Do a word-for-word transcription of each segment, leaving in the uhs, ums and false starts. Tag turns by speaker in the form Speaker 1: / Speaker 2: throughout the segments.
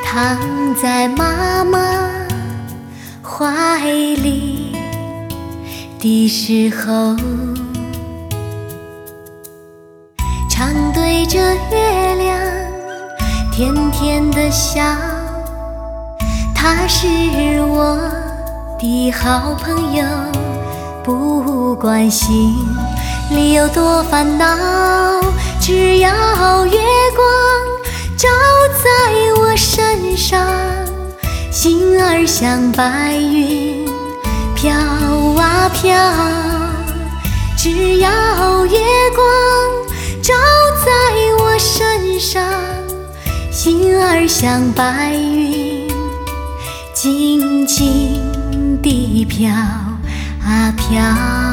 Speaker 1: 躺在妈妈怀里的时候，常对着月亮甜甜的笑。他是我的好朋友，不管心里有多烦恼，只要月光照在我身上，心儿像白云飘啊飘。只要月光照在我身上，心儿像白云静静地飘啊飘。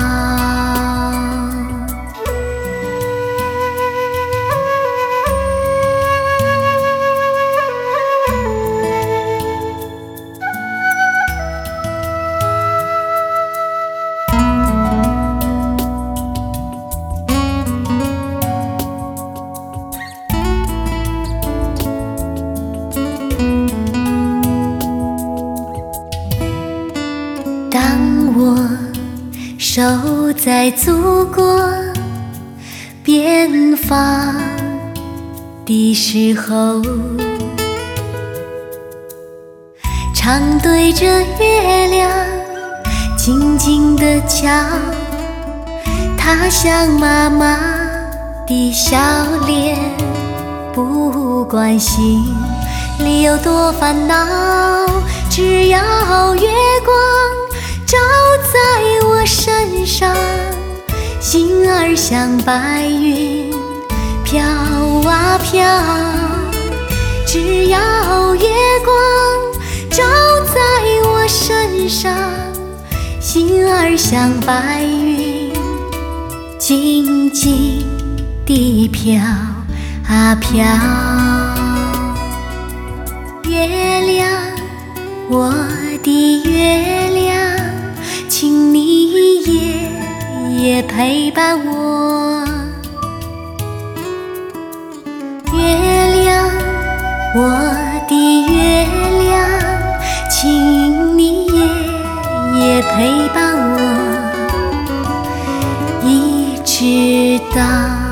Speaker 1: 当我守在祖国边防的时候，常对着月亮静静地瞧。它像妈妈的笑脸，不管心里有多烦恼，只要月光照在我身上，心儿像白云飘啊飘。只要月光照在我身上，心儿像白云静静地飘啊飘。月亮，我的月亮，请你夜夜陪伴我。月亮，我的月亮，请你夜夜陪伴我，一直到